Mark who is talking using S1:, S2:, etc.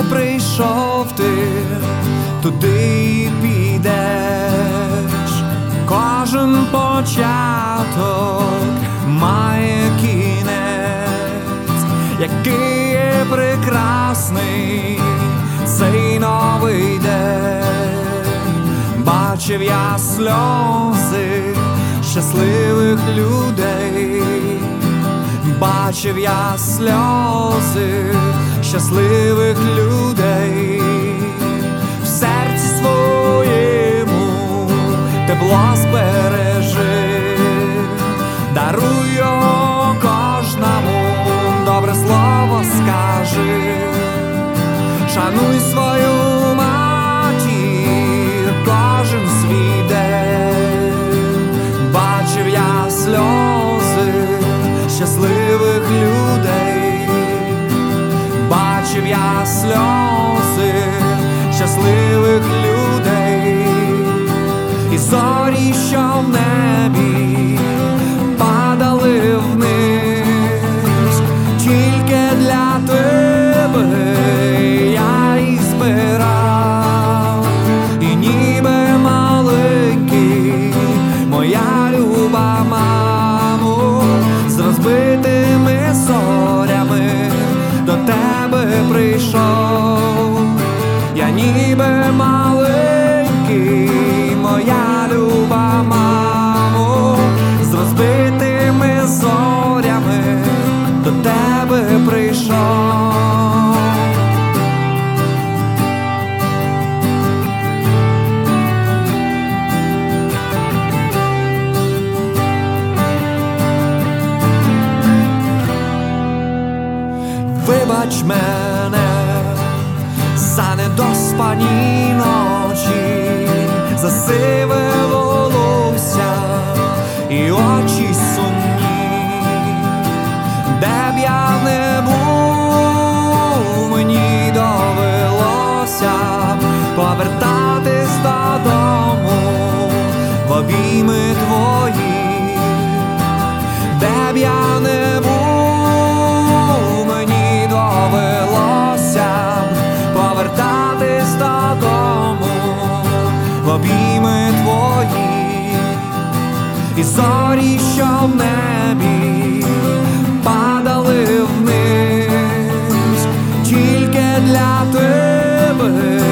S1: прийшов ти, туди й підеш. Кожен початок має кінець. Який є прекрасний цей новий день. Бачив я сльози щасливих людей. Бачив я сльози щасливих людей. В серці своєму тепло збережи, даруй його кожному, добре слово скажи. Шануй свою матір кожен свій день. Бачив я сльози щасливих людей. Бачив я сльози щасливих людей. І зорі, що в небі падали вниз, тільки для тебе я їх збирав. І ніби маленький, моя люба мамо, з розбитими зорями до тебе прийшов. Я ніби маленький, моя люба мамо, з розбитими зорями до тебе прийшов. Вибач мене за недоспані ночі, за сиве волосся і очі сумні. Де б я не був, мені довелося повертатись додому в обійми твої. Де б я не був, мені довелося повертатись додому в обійми твої. І зорі, що в небі падали вниз, тільки для тебе